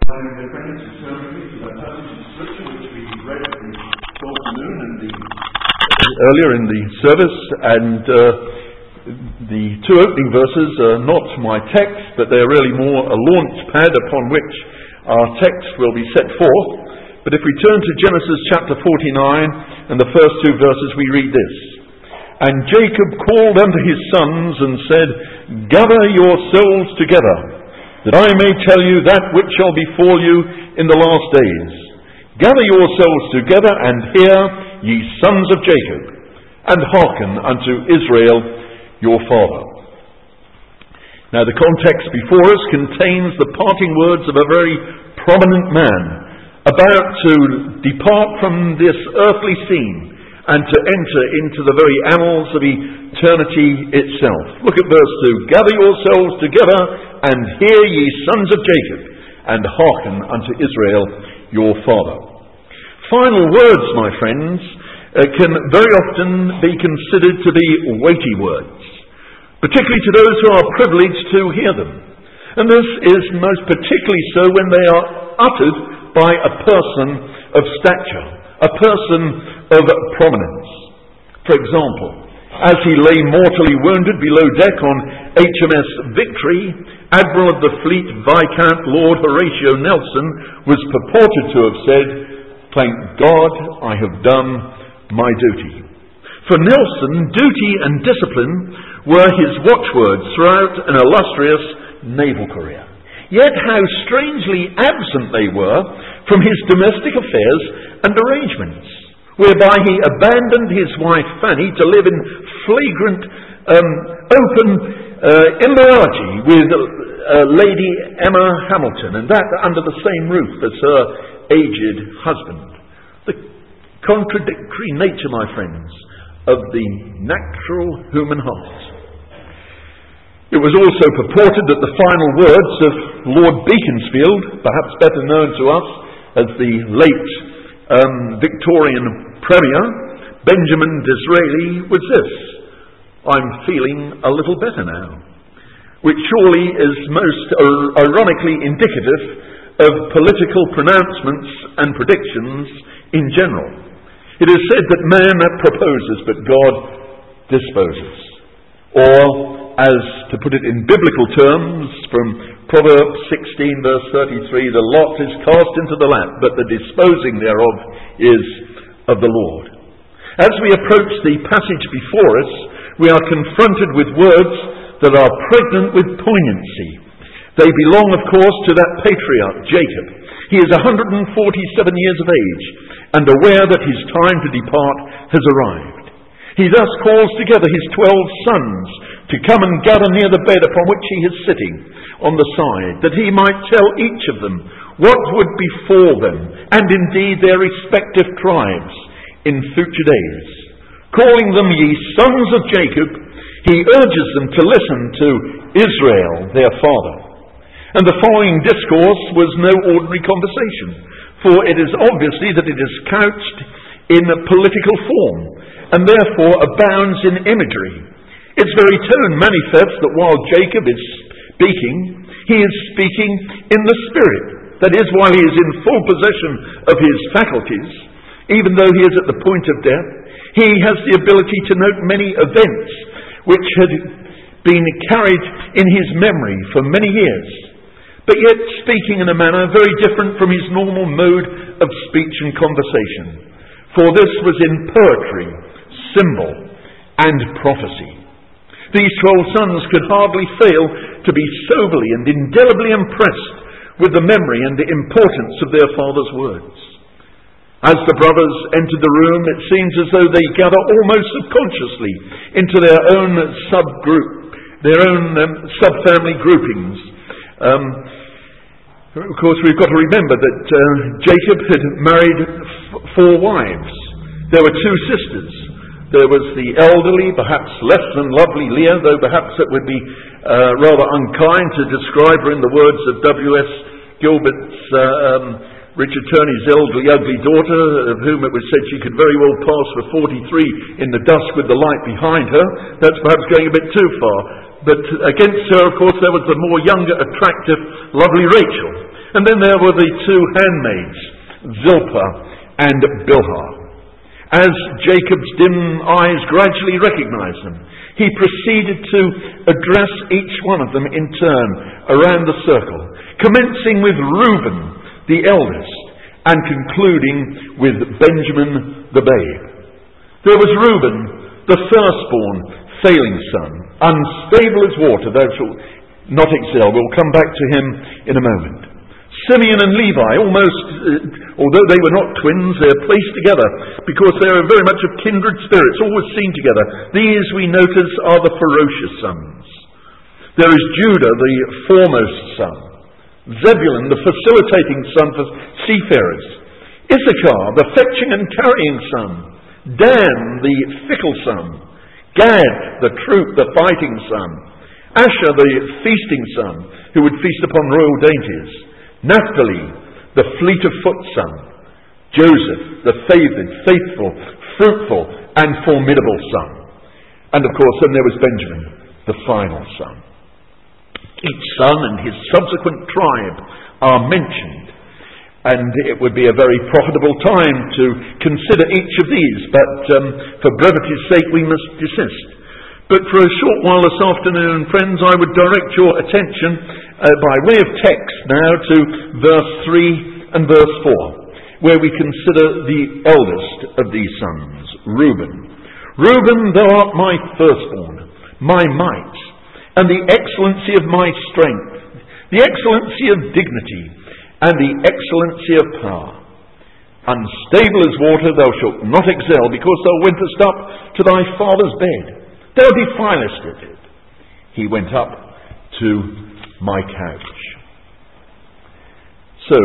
Dear friends, to turn to that passage of Scripture which we read this afternoon and earlier in the service, and the two opening verses are not my text, but they're really more a launch pad upon which our text will be set forth. But if we turn to Genesis chapter 49 and the first two verses, we read this: "And Jacob called unto his sons and said, Gather yourselves together, that I may tell you that which shall befall you in the last days. Gather yourselves together, and hear, ye sons of Jacob, and hearken unto Israel your father." Now the context before us contains the parting words of a very prominent man, about to depart from this earthly scene and to enter into the very annals of eternity itself. Look at verse 2. "Gather yourselves together, and hear, ye sons of Jacob, and hearken unto Israel your father." Final words, my friends, can very often be considered to be weighty words, particularly to those who are privileged to hear them. And this is most particularly so when they are uttered by a person of stature, a person of prominence. For example, as he lay mortally wounded below deck on HMS Victory, Admiral of the Fleet Viscount Lord Horatio Nelson was purported to have said, "Thank God I have done my duty." For Nelson, duty and discipline were his watchwords throughout an illustrious naval career. Yet how strangely absent they were from his domestic affairs and arrangements, whereby he abandoned his wife Fanny to live in flagrant, open immorality with Lady Emma Hamilton, and that under the same roof as her aged husband. The contradictory nature, my friends, of the natural human heart. It was also purported that the final words of Lord Beaconsfield, perhaps better known to us as the late Victorian Premier, Benjamin Disraeli, was this: "I'm feeling a little better now," which surely is most ironically indicative of political pronouncements and predictions in general. It is said that man proposes, but God disposes. Or, as to put it in biblical terms, from Proverbs 16 verse 33, "The lot is cast into the lap, but the disposing thereof is of the Lord." As we approach the passage before us, we are confronted with words that are pregnant with poignancy. They belong, of course, to that patriarch, Jacob. He is 147 years of age, and aware that his time to depart has arrived. He thus calls together his 12 sons to come and gather near the bed upon which he is sitting on the side, that he might tell each of them what would befall them, and indeed their respective tribes, in future days. Calling them ye sons of Jacob, he urges them to listen to Israel, their father. And the following discourse was no ordinary conversation, for it is obviously that it is couched in a political form, and therefore abounds in imagery. Its very tone manifests that while Jacob is speaking, he is speaking in the Spirit. That is, while he is in full possession of his faculties, even though he is at the point of death, he has the ability to note many events which had been carried in his memory for many years, but yet speaking in a manner very different from his normal mode of speech and conversation. For this was in poetry, symbol, and prophecy. These 12 sons could hardly fail to be soberly and indelibly impressed with the memory and the importance of their father's words. As the brothers entered the room, it seems as though they gather almost subconsciously into their own subgroup, their own subfamily groupings. Of course, we've got to remember that Jacob had married 4 wives. There were 2 sisters. There was the elderly, perhaps less than lovely Leah, though perhaps it would be rather unkind to describe her in the words of W.S. Gilbert's Richard Turney's elderly, ugly daughter, of whom it was said she could very well pass for 43 in the dusk with the light behind her. That's perhaps going a bit too far. But against her, of course, there was the more younger, attractive, lovely Rachel. And then there were the two handmaids, Zilpah and Bilhah. As Jacob's dim eyes gradually recognized them, he proceeded to address each one of them in turn around the circle, commencing with Reuben, the eldest, and concluding with Benjamin, the babe. There was Reuben, the firstborn, failing son, unstable as water, thou shalt not excel. We'll come back to him in a moment. Simeon and Levi, although they were not twins, they're placed together because they are very much of kindred spirits, always seen together. These, we notice, are the ferocious sons. There is Judah, the foremost son. Zebulun, the facilitating son for seafarers. Issachar, the fetching and carrying son. Dan, the fickle son. Gad, the troop, the fighting son. Asher, the feasting son, who would feast upon royal dainties. Naphtali, the fleet-of-foot son. Joseph, the favoured, faithful, fruitful, and formidable son. And of course, then there was Benjamin, the final son. Each son and his subsequent tribe are mentioned, and it would be a very profitable time to consider each of these, but for brevity's sake we must desist. But for a short while this afternoon, friends, I would direct your attention by way of text now to verse 3 and verse 4, where we consider the eldest of these sons, Reuben. Reuben, thou art my firstborn, my might, and the excellency of my strength, the excellency of dignity, and the excellency of power. Unstable as water, thou shalt not excel, because thou wentest up to thy father's bed. Thou defilest it. He went up to my couch. So,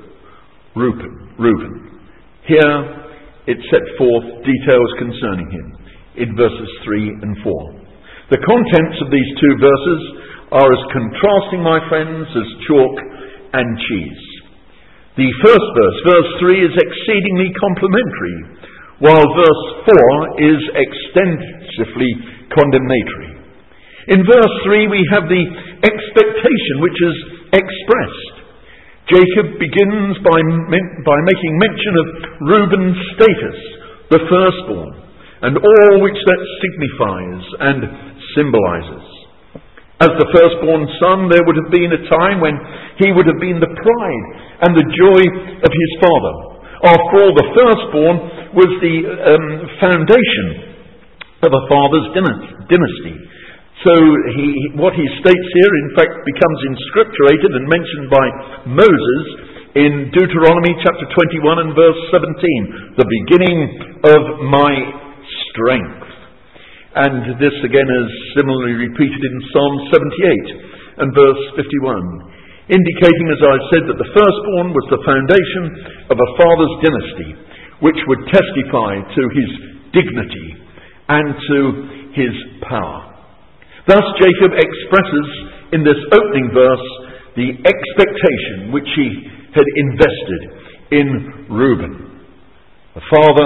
Reuben. Here it set forth details concerning him in verses 3 and 4. The contents of these two verses are as contrasting, my friends, as chalk and cheese. The first verse 3, is exceedingly complimentary, while verse 4 is extensively condemnatory. In verse 3 we have the expectation which is expressed. Jacob begins by making mention of Reuben's status, the firstborn, and all which that signifies and symbolizes. As the firstborn son, there would have been a time when he would have been the pride and the joy of his father. After all, the firstborn was the foundation of a father's dynasty. So what he states here, in fact, becomes inscripturated and mentioned by Moses in Deuteronomy chapter 21 and verse 17. The beginning of my strength. And this again is similarly repeated in Psalm 78 and verse 51, indicating, as I said, that the firstborn was the foundation of a father's dynasty, which would testify to his dignity and to his power. Thus Jacob expresses in this opening verse the expectation which he had invested in Reuben. The father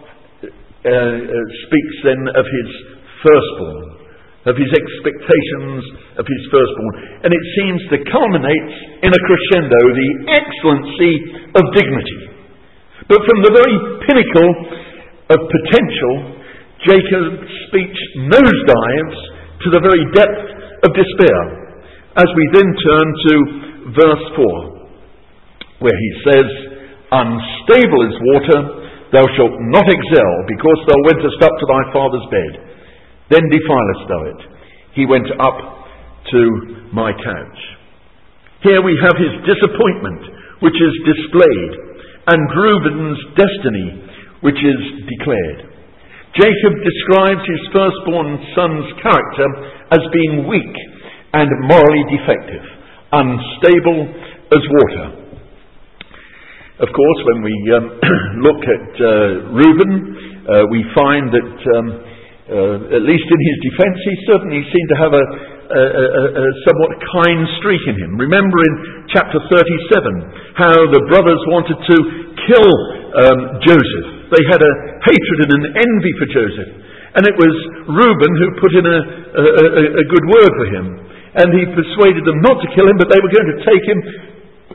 speaks then of his firstborn, of his expectations of his firstborn, and it seems to culminate in a crescendo, the excellency of dignity. But from the very pinnacle of potential, Jacob's speech nosedives to the very depth of despair, as we then turn to verse 4, where he says, unstable as water, thou shalt not excel, because thou wentest up to thy father's bed. Then defilest thou it. He went up to my couch. Here we have his disappointment, which is displayed, and Reuben's destiny, which is declared. Jacob describes his firstborn son's character as being weak and morally defective, unstable as water. Of course, when we look at Reuben, we find that, at least in his defence, he certainly seemed to have a somewhat kind streak in him. Remember in chapter 37 how the brothers wanted to kill Joseph. They had a hatred and an envy for Joseph, and it was Reuben who put in a good word for him, and he persuaded them not to kill him, but they were going to take him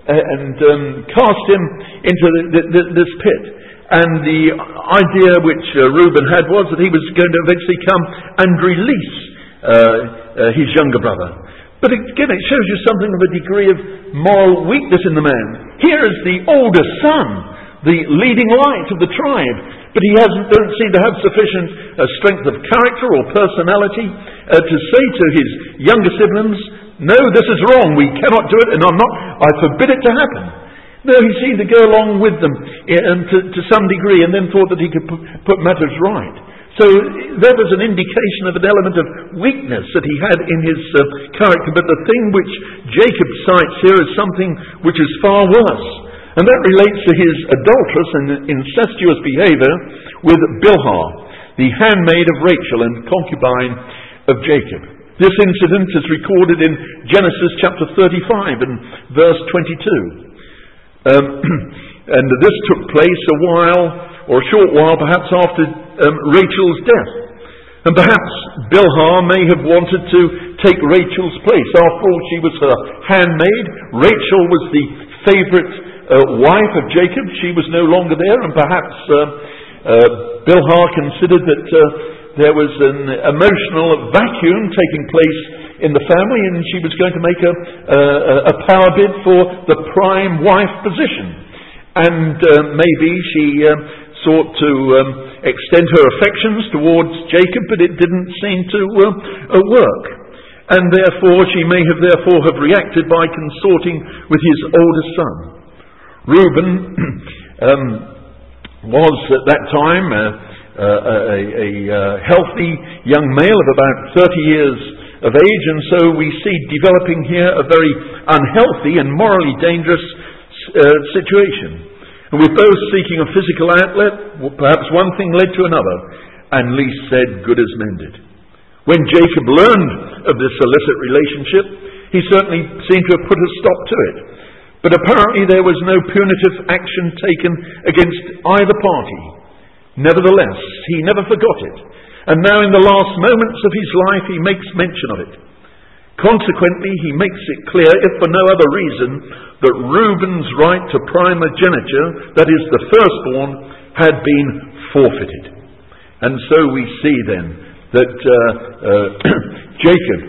cast him into this pit. And the idea which Reuben had was that he was going to eventually come and release his younger brother. But again, it shows you something of a degree of moral weakness in the man. Here is the older son, the leading light of the tribe, but he don't seem to have sufficient strength of character or personality to say to his younger siblings, "No, this is wrong, we cannot do it, and I forbid it to happen." No, he seemed to go along with them to some degree, and then thought that he could put matters right. So there was an indication of an element of weakness that he had in his character, but the thing which Jacob cites here is something which is far worse. And that relates to his adulterous and incestuous behavior with Bilhah, the handmaid of Rachel and concubine of Jacob. This incident is recorded in Genesis chapter 35 and verse 22. And this took place a short while perhaps after Rachel's death. And perhaps Bilhah may have wanted to take Rachel's place. After all, she was her handmaid. Rachel was the favourite wife of Jacob. She was no longer there, and perhaps Bilhah considered that there was an emotional vacuum taking place in the family, and she was going to make a power bid for the prime wife position. And maybe she sought to extend her affections towards Jacob, but it didn't seem to work. And therefore she may have reacted by consorting with his oldest son. Reuben was at that time a healthy young male of about 30 years of age, and so we see developing here a very unhealthy and morally dangerous situation. And with both seeking a physical outlet, perhaps one thing led to another, and least said, good as mended. When Jacob learned of this illicit relationship, he certainly seemed to have put a stop to it. But apparently there was no punitive action taken against either party. Nevertheless, he never forgot it. And now in the last moments of his life he makes mention of it. Consequently, he makes it clear, if for no other reason, that Reuben's right to primogeniture, that is the firstborn, had been forfeited. And so we see then that Jacob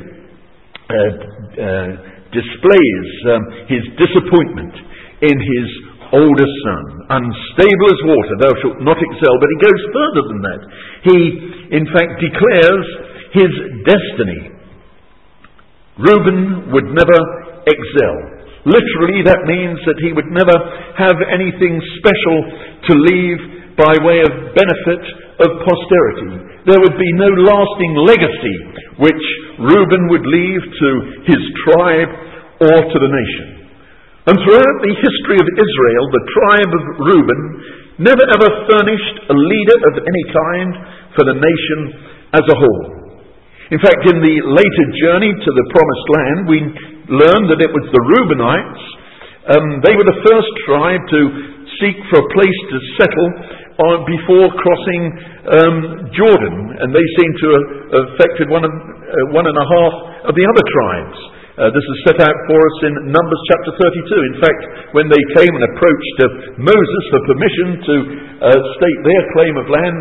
displays his disappointment in his oldest son. Unstable as water, thou shalt not excel. But he goes further than that. He, in fact, declares his destiny. Reuben would never excel. Literally, that means that he would never have anything special to leave by way of benefit of posterity. There would be no lasting legacy which Reuben would leave to his tribe or to the nation. And throughout the history of Israel, the tribe of Reuben never ever furnished a leader of any kind for the nation as a whole. In fact, in the later journey to the Promised Land, we learn that it was the Reubenites. They were the first tribe to seek for a place to settle before crossing Jordan, and they seem to have affected one and a half of the other tribes. This is set out for us in Numbers chapter 32. In fact, when they came and approached Moses for permission to state their claim of land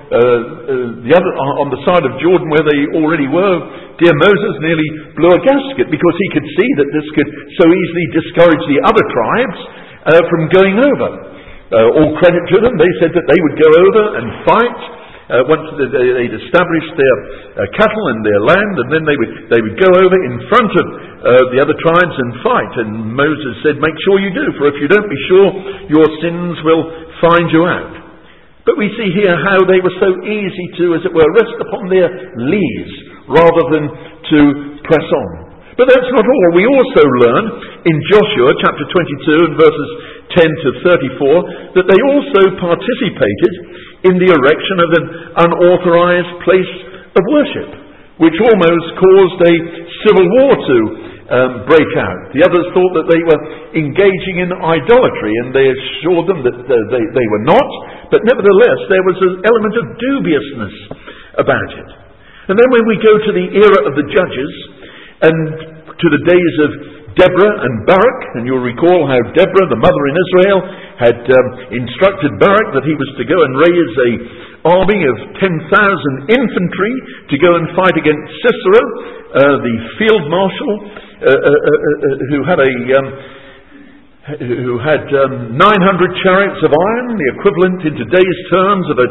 on the side of Jordan where they already were, dear Moses nearly blew a gasket because he could see that this could so easily discourage the other tribes from going over. All credit to them. They said that they would go over and fight once they'd established their cattle and their land, and then they would go over in front of the other tribes and fight. And Moses said, make sure you do, for if you don't, be sure your sins will find you out. But we see here how they were so easy to, as it were, rest upon their lees rather than to press on. But that's not all. We also learn in Joshua chapter 22 and verses 10 to 34 that they also participated in the erection of an unauthorized place of worship, which almost caused a civil war to break out. The others thought that they were engaging in idolatry, and they assured them that they were not, but nevertheless there was an element of dubiousness about it. And then when we go to the era of the Judges and to the days of Deborah and Barak, and you'll recall how Deborah, the mother in Israel, had instructed Barak that he was to go and raise an army of 10,000 infantry to go and fight against Sisera, the field marshal, who had 900 chariots of iron, the equivalent in today's terms of a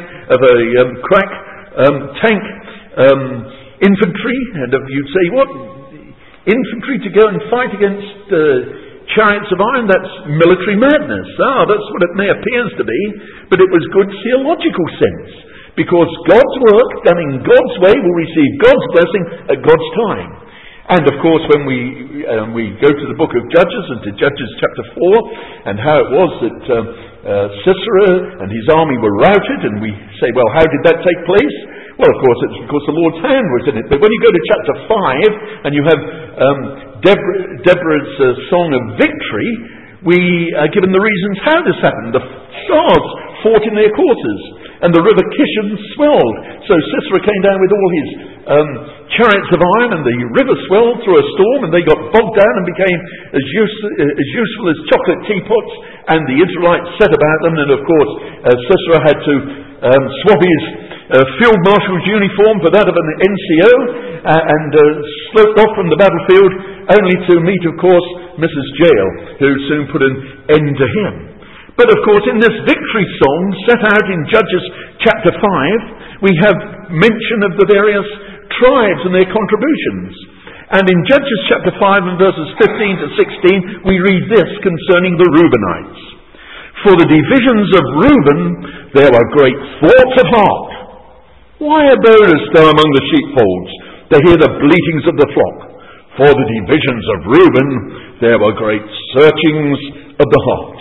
crack tank infantry. And you'd say, what? Infantry to go and fight against chariots of iron? That's military madness. That's what it may appear to be, but it was good theological sense, because God's work done in God's way will receive God's blessing at God's time. And of course, when we go to the book of Judges, and to Judges chapter 4, and how it was that Sisera and his army were routed, and we say, well, how did that take place? Well, of course, it's because the Lord's hand was in it. But when you go to chapter 5, and you have Deborah's song of victory, we are given the reasons how this happened. The stars fought in their courses, and the river Kishon swelled. So Sisera came down with all his chariots of iron, and the river swelled through a storm, and they got bogged down and became as useful as chocolate teapots, and the Israelites set about them. And of course, Sisera had to swap his field marshal's uniform for that of an NCO, and sloped off from the battlefield, only to meet, of course, Mrs. Jael, who soon put an end to him. But of course, in this victory song set out in Judges chapter 5, we have mention of the various tribes and their contributions. And in Judges chapter 5 and verses 15 to 16, we read this concerning the Reubenites. For the divisions of Reuben there were great thoughts of heart. Why abodest thou among the sheepfolds, to hear the bleatings of the flock? For the divisions of Reuben there were great searchings of the heart.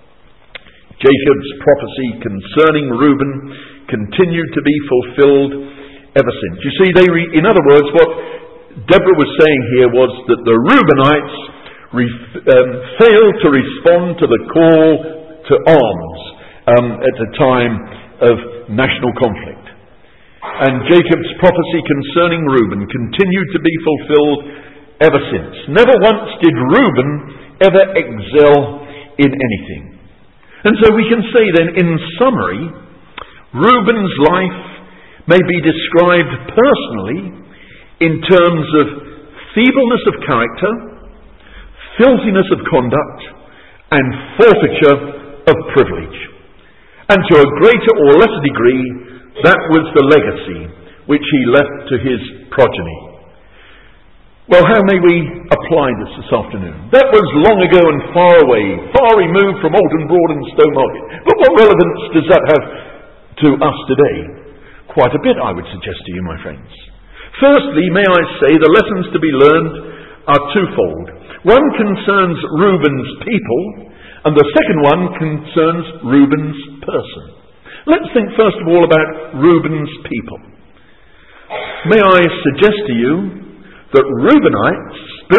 Jacob's prophecy concerning Reuben continued to be fulfilled ever since. You see, in other words, what Deborah was saying here was that the Reubenites failed to respond to the call to arms at a time of national conflict. And Jacob's prophecy concerning Reuben continued to be fulfilled ever since. Never once did Reuben ever excel in anything. And so we can say then, in summary, Reuben's life may be described personally in terms of feebleness of character, filthiness of conduct, and forfeiture of privilege. And to a greater or lesser degree, that was the legacy which he left to his progeny. Well, how may we apply this afternoon? That was long ago and far away, far removed from Alton Broad and Stowmarket. But what relevance does that have to us today? Quite a bit, I would suggest to you, my friends. Firstly, may I say, the lessons to be learned are twofold. One concerns Reuben's people, and the second one concerns Reuben's person. Let's think first of all about Reuben's people. May I suggest to you that Reubenites,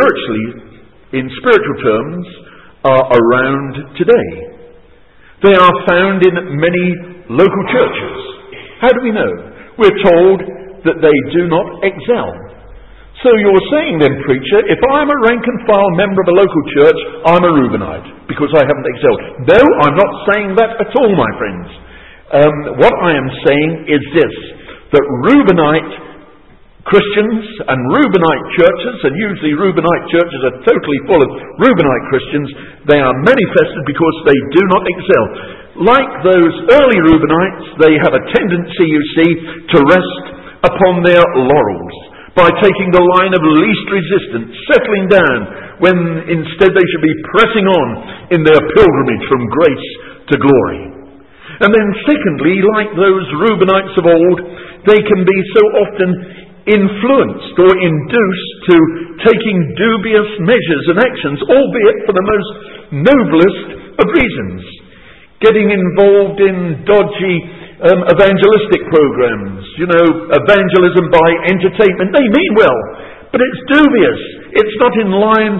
in spiritual terms, are around today. They are found in many local churches. How do we know? We're told that they do not excel. So you're saying then, preacher, if I'm a rank and file member of a local church, I'm a Reubenite because I haven't excelled. No, I'm not saying that at all, my friends. What I am saying is this, that Reubenite Christians and Reubenite churches, and usually Reubenite churches are totally full of Reubenite Christians, they are manifested because they do not excel. Like those early Reubenites, they have a tendency, you see, to rest upon their laurels by taking the line of least resistance, settling down, when instead they should be pressing on in their pilgrimage from grace to glory. And then secondly, like those Reubenites of old, they can be so often influenced or induced to taking dubious measures and actions, albeit for the most noblest of reasons. Getting involved in dodgy evangelistic programs, evangelism by entertainment. They mean well, but it's dubious. It's not in line,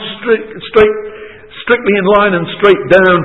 strictly in line and straight down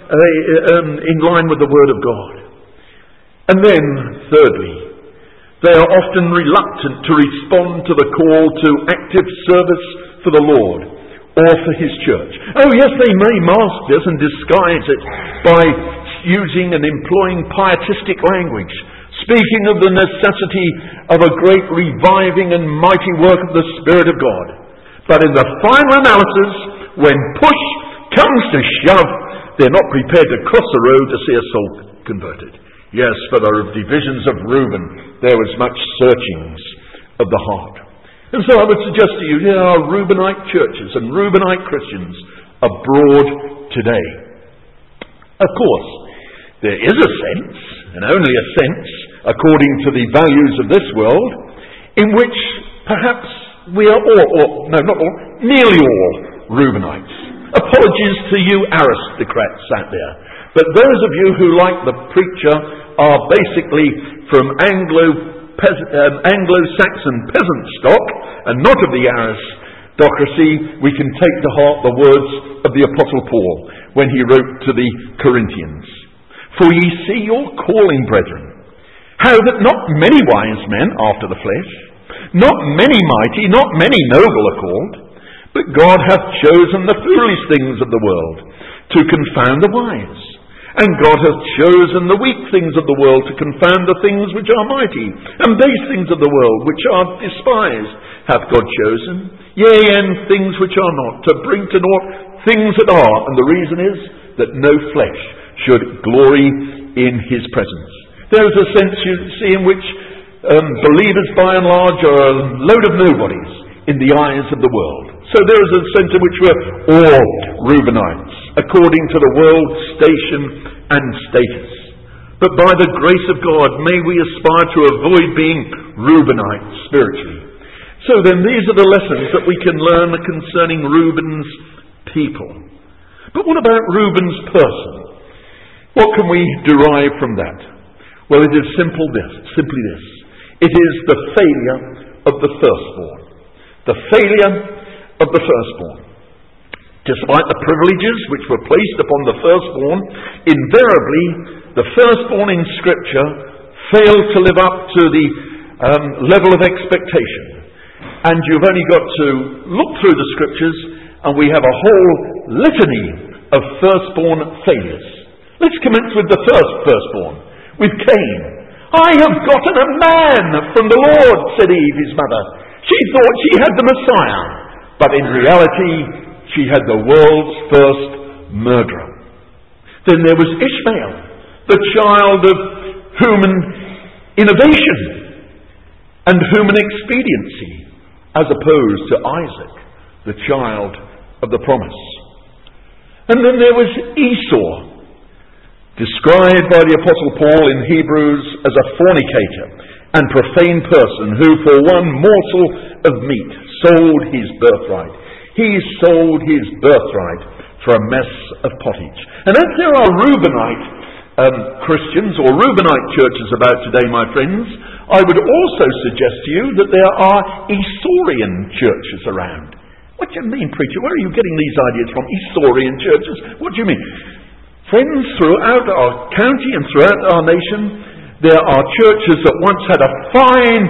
in line with the Word of God. And then, thirdly, they are often reluctant to respond to the call to active service for the Lord, or for his church. Oh yes, they may mask this and disguise it by using and employing pietistic language, speaking of the necessity of a great reviving and mighty work of the Spirit of God. But in the final analysis, when push comes to shove, they're not prepared to cross the road to see a soul converted. Yes, for the divisions of Reuben, there was much searchings of the heart. And so I would suggest to you, there are Reubenite churches and Reubenite Christians abroad today. Of course, there is a sense, and only a sense, according to the values of this world, in which perhaps we are all, no, not all, nearly all Reubenites. Apologies to you aristocrats sat there. But those of you who, like the preacher, are basically from Anglo-Saxon peasant stock and not of the aristocracy, we can take to heart the words of the Apostle Paul when he wrote to the Corinthians. For ye see your calling, brethren, how that not many wise men after the flesh, not many mighty, not many noble are called, but God hath chosen the foolish things of the world to confound the wise. And God hath chosen the weak things of the world to confound the things which are mighty, and base things of the world which are despised hath God chosen, yea, and things which are not, to bring to naught things that are. And the reason is that no flesh should glory in his presence. There is a sense, you see, in which believers by and large are a load of nobodies in the eyes of the world. So there is a sense in which we're all Reubenites, according to the world's station and status. But by the grace of God, may we aspire to avoid being Reubenites spiritually. So then, these are the lessons that we can learn concerning Reuben's people. But what about Reuben's person? What can we derive from that? Well, it is simply this. It is the failure of the firstborn. The failure of the firstborn. Despite the privileges which were placed upon the firstborn, invariably the firstborn in Scripture failed to live up to the level of expectation. And you've only got to look through the Scriptures and we have a whole litany of firstborn failures. Let's commence with the firstborn, with Cain. I have gotten a man from the Lord, said Eve, his mother. She thought she had the Messiah, but in reality she had the world's first murderer. Then there was Ishmael, the child of human innovation and human expediency, as opposed to Isaac, the child of the promise. And then there was Esau, described by the Apostle Paul in Hebrews as a fornicator and profane person who for one morsel of meat sold his birthright. He sold his birthright for a mess of pottage. And as there are Reubenite Christians or Reubenite churches about today, my friends, I would also suggest to you that there are Esaurian churches around. What do you mean, preacher? Where are you getting these ideas from? Esaurian churches? What do you mean? Friends, throughout our county and throughout our nation, there are churches that once had a fine,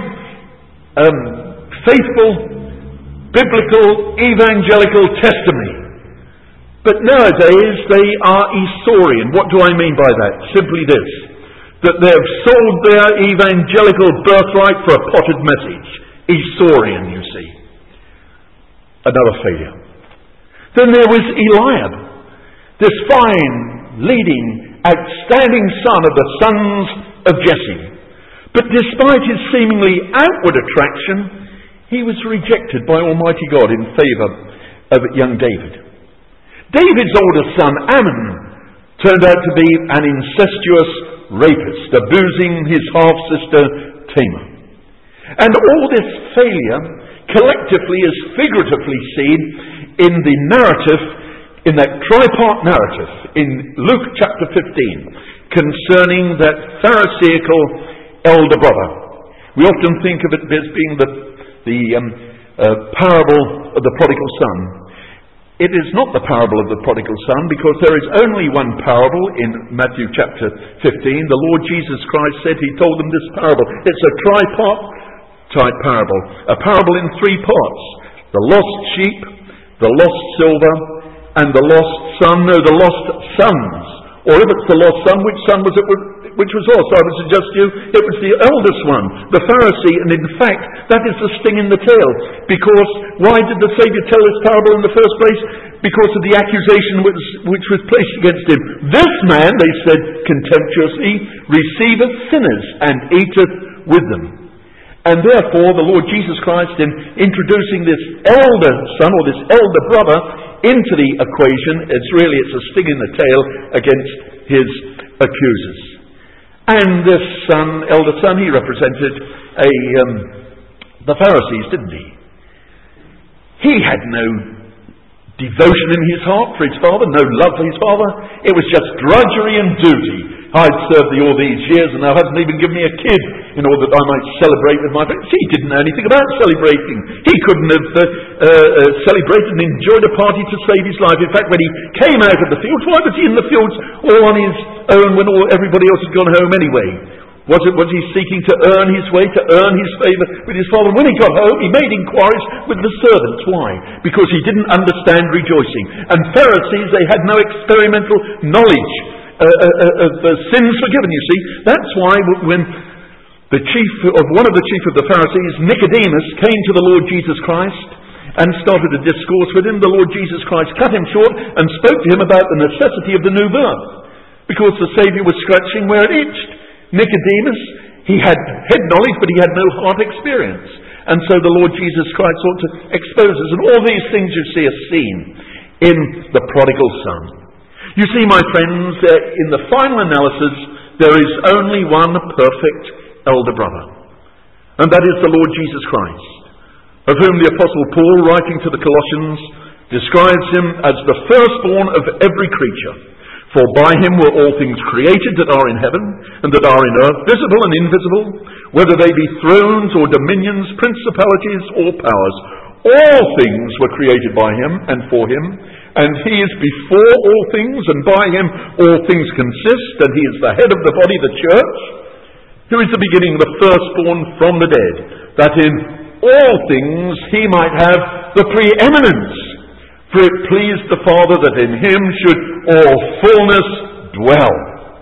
faithful, biblical, evangelical testimony. But nowadays they are Esaurian. What do I mean by that? Simply this, that they have sold their evangelical birthright for a potted message. Esaurian, you see. Another failure. Then there was Eliab, this fine, leading, outstanding son of the sons of Jesse. But despite his seemingly outward attraction, he was rejected by Almighty God in favour of young David. David's oldest son, Ammon, turned out to be an incestuous rapist, abusing his half-sister Tamar. And all this failure collectively is figuratively seen in the narrative, in that tripart narrative in Luke chapter 15 concerning that Pharisaical elder brother. We often think of it as being the parable of the prodigal son. It is not the parable of the prodigal son, because there is only one parable in Matthew chapter 15. The Lord Jesus Christ said he told them this parable. It's a tripart type parable, a parable in three parts: the lost sheep, the lost silver, and the lost son, no, the lost sons. Or if it's the lost son, which son was it which was lost? I would suggest to you it was the eldest one, the Pharisee, and in fact that is the sting in the tail. Because why did the Saviour tell this parable in the first place? Because of the accusation which was placed against him. This man, they said contemptuously, receiveth sinners and eateth with them. And therefore the Lord Jesus Christ, in introducing this elder son or this elder brother into the equation, it's a sting in the tail against his accusers. And this son, elder son, he represented the Pharisees, didn't he? He had no devotion in his heart for his father, no love for his father. It was just drudgery and duty. I'd served thee all these years and thou hasn't even given me a kid in order that I might celebrate with my friends. He didn't know anything about celebrating. He couldn't have celebrated and enjoyed a party to save his life. In fact, when he came out of the fields, why was he in the fields all on his own when everybody else had gone home anyway? Was he seeking to earn his way, to earn his favour with his father? When he got home, he made inquiries with the servants. Why? Because he didn't understand rejoicing. And Pharisees, they had no experimental knowledge of sins forgiven, you see. That's why when one of the chief of the Pharisees, Nicodemus, came to the Lord Jesus Christ and started a discourse with him, the Lord Jesus Christ cut him short and spoke to him about the necessity of the new birth. Because the Saviour was scratching where it itched. Nicodemus, he had head knowledge, but he had no heart experience. And so the Lord Jesus Christ sought to expose us. And all these things you see are seen in the prodigal son. You see, my friends, in the final analysis, there is only one perfect elder brother. And that is the Lord Jesus Christ, of whom the Apostle Paul, writing to the Colossians, describes him as the firstborn of every creature. For by him were all things created that are in heaven and that are in earth, visible and invisible, whether they be thrones or dominions, principalities or powers. All things were created by him and for him, and he is before all things, and by him all things consist, and he is the head of the body, the church, who is the beginning, the firstborn from the dead, that in all things he might have the preeminence. For it pleased the Father that in him should all fullness dwell.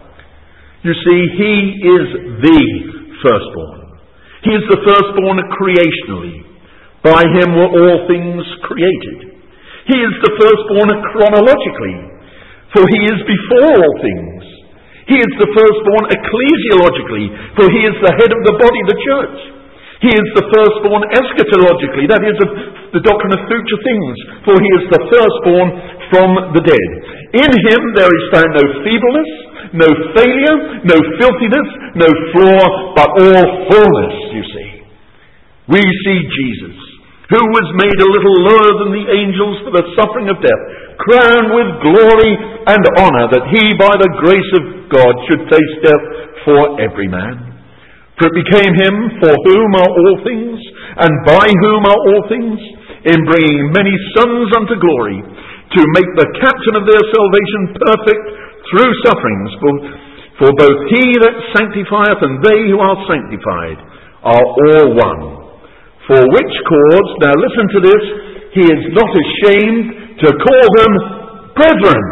You see, he is the firstborn. He is the firstborn creationally. By him were all things created. He is the firstborn chronologically, for he is before all things. He is the firstborn ecclesiologically, for he is the head of the body, the church. He is the firstborn eschatologically, that is, of the doctrine of future things, for he is the firstborn from the dead. In him there is found no feebleness, no failure, no filthiness, no flaw, but all fullness, you see. We see Jesus, who was made a little lower than the angels for the suffering of death, crowned with glory and honour, that he, by the grace of God, should taste death for every man. For it became him for whom are all things, and by whom are all things, in bringing many sons unto glory, to make the captain of their salvation perfect through sufferings. For both he that sanctifieth and they who are sanctified are all one. For which cause, now listen to this, he is not ashamed to call them brethren.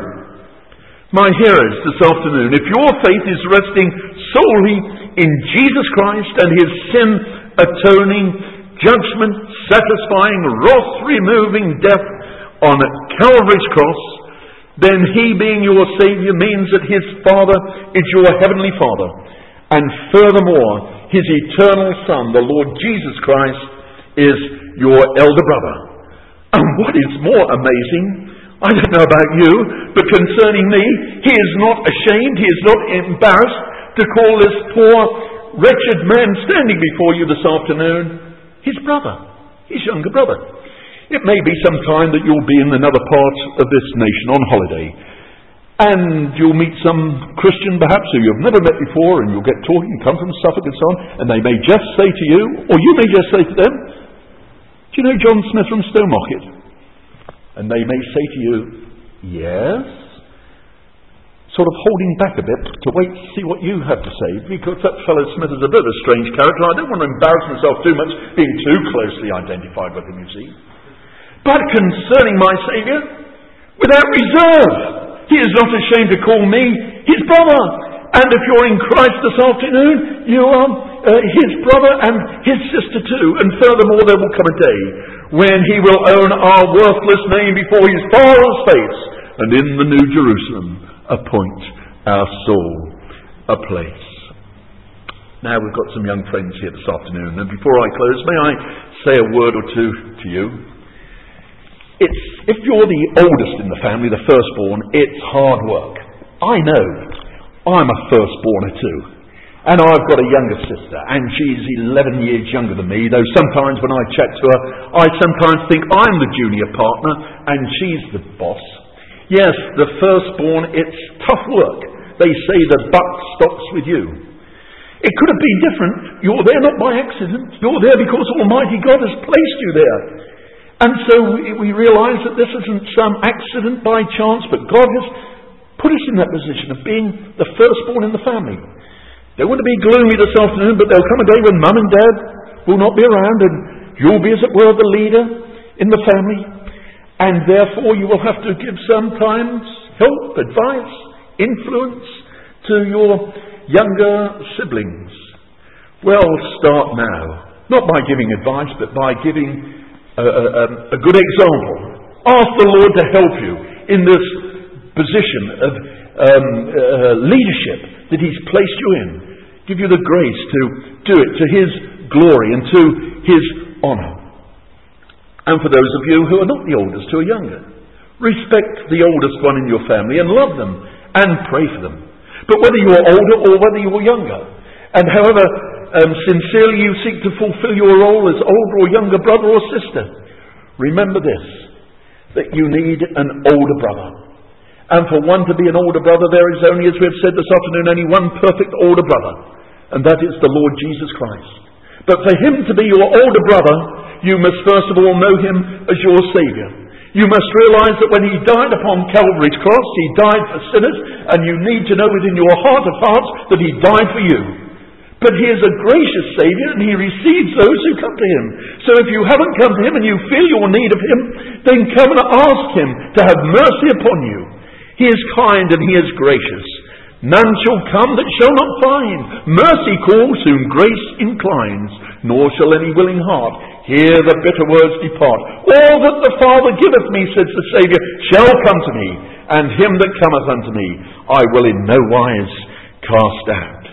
My hearers this afternoon, if your faith is resting solely in Jesus Christ and his sin-atoning, judgment-satisfying, wrath-removing death on Calvary's cross, then he being your Saviour means that his Father is your Heavenly Father. And furthermore, his eternal Son, the Lord Jesus Christ, is your elder brother. And what is more amazing, I don't know about you, but concerning me, he is not ashamed, he is not embarrassed to call this poor, wretched man standing before you this afternoon his brother, his younger brother. It may be some time that you'll be in another part of this nation on holiday, and you'll meet some Christian perhaps who you've never met before, and you'll get talking, come from Suffolk and so on, and they may just say to you, or you may just say to them, do you know John Smith from Stowmarket? And they may say to you, yes, sort of holding back a bit to wait to see what you have to say, because that fellow Smith is a bit of a strange character. I don't want to embarrass myself too much being too closely identified with him, you see. But concerning my Saviour, without reserve, he is not ashamed to call me his brother. And if you're in Christ this afternoon, you are his brother and his sister too. And furthermore, there will come a day when he will own our worthless name before his Father's face, and in the New Jerusalem appoint our soul a place. Now we've got some young friends here this afternoon, and before I close, may I say a word or two to you? If you're the oldest in the family, the firstborn, it's hard work. I know. I'm a firstborner too. And I've got a younger sister, and she's 11 years younger than me, though sometimes when I chat to her, I sometimes think I'm the junior partner, and she's the boss. Yes, the firstborn, it's tough work. They say the buck stops with you. It could have been different. You're there not by accident. You're there because Almighty God has placed you there. And so we realise that this isn't some accident by chance, but God has put us in that position of being the firstborn in the family. Don't want to be gloomy this afternoon, but there'll come a day when Mum and Dad will not be around, and you'll be, as it were, the leader in the family. And therefore you will have to give sometimes help, advice, influence to your younger siblings. Well, start now. Not by giving advice, but by giving a good example. Ask the Lord to help you in this position of leadership that He's placed you in. Give you the grace to do it to His glory and to His honour. And for those of you who are not the oldest, who are younger, respect the oldest one in your family and love them and pray for them. But whether you are older or whether you are younger, and however sincerely you seek to fulfill your role as older or younger brother or sister, remember this, that you need an older brother. And for one to be an older brother, there is only, as we have said this afternoon, only one perfect older brother, and that is the Lord Jesus Christ. But for Him to be your older brother, you must first of all know Him as your Saviour. You must realise that when He died upon Calvary's cross, He died for sinners, and you need to know within your heart of hearts that He died for you. But He is a gracious Saviour, and He receives those who come to Him. So if you haven't come to Him and you feel your need of Him, then come and ask Him to have mercy upon you. He is kind and He is gracious. None shall come that shall not find. Mercy calls whom grace inclines, nor shall any willing heart hear the bitter words depart. All that the Father giveth me, says the Saviour, shall come to me, and him that cometh unto me I will in no wise cast out.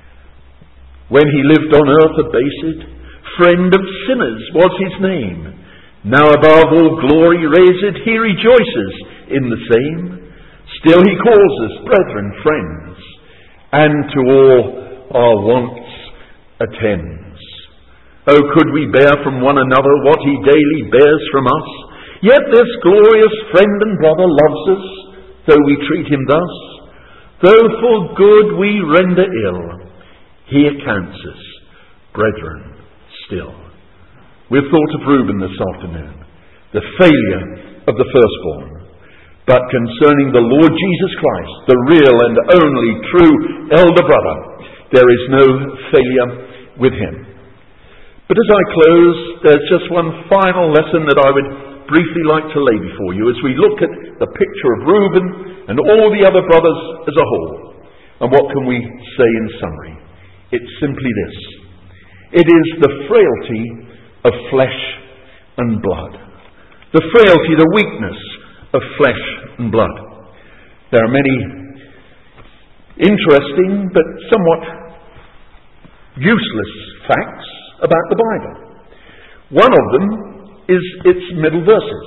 When He lived on earth abased, friend of sinners was His name. Now above all glory raised, He rejoices in the same. Still He calls us brethren, friends, and to all our wants attends. Oh, could we bear from one another what He daily bears from us? Yet this glorious friend and brother loves us, though we treat him thus. Though for good we render ill, He accounts us brethren still. We've thought of Reuben this afternoon, the failure of the firstborn. But concerning the Lord Jesus Christ, the real and only true elder brother, there is no failure with Him. But as I close, there's just one final lesson that I would briefly like to lay before you as we look at the picture of Reuben and all the other brothers as a whole. And what can we say in summary? It's simply this. It is the frailty of flesh and blood. The frailty, the weakness of flesh and blood. There are many interesting but somewhat useless facts about the Bible. One of them is its middle verses.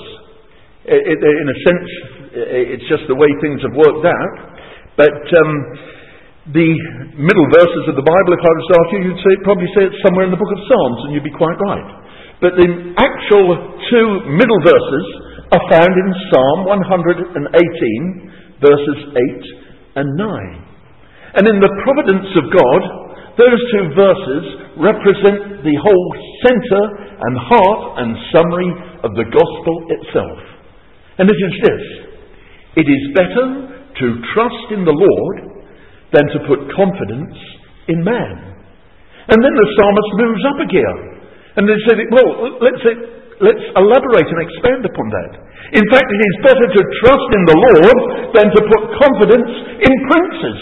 In a sense, it's just the way things have worked out. But the middle verses of the Bible, if I was to ask you, you'd probably say it's somewhere in the book of Psalms, and you'd be quite right. But the actual two middle verses are found in Psalm 118, verses 8 and 9. And in the providence of God, those two verses represent the whole centre and heart and summary of the gospel itself. And it is this: it is better to trust in the Lord than to put confidence in man. And then the psalmist moves up a gear. And they say, well, let's say, let's elaborate and expand upon that. In fact, it is better to trust in the Lord than to put confidence in princes.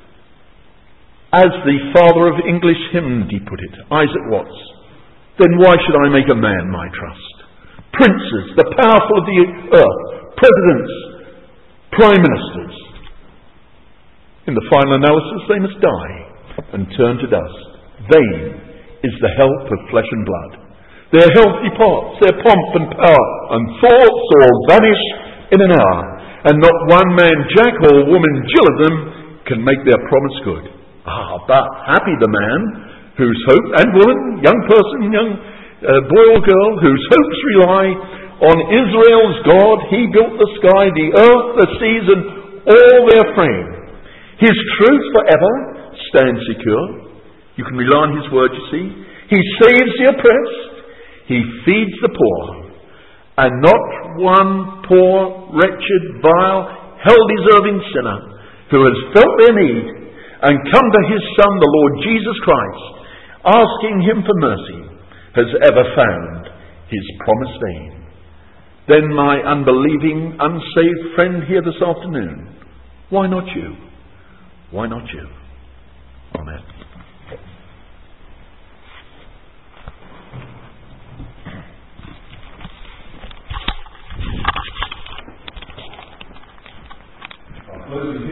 As the father of English hymnody put it, Isaac Watts, then why should I make a man my trust? Princes, the powerful of the earth, presidents, prime ministers. In the final analysis, they must die and turn to dust. Vain is the help of flesh and blood. Their health departs, their pomp and power and thoughts all vanish in an hour, and not one man Jack or woman Jill of them can make their promise good. But happy the man whose hope, and woman, young person, young boy or girl, whose hopes rely on Israel's God. He built the sky, the earth, the seas, and all their frame. His truth forever stands secure. You can rely on his word, you see. He saves the oppressed. He feeds the poor. And not one poor, wretched, vile, hell-deserving sinner who has felt their need and come to his Son, the Lord Jesus Christ, asking him for mercy, has ever found his promise vain. Then, my unbelieving, unsaved friend here this afternoon, why not you? Why not you? Amen. Closing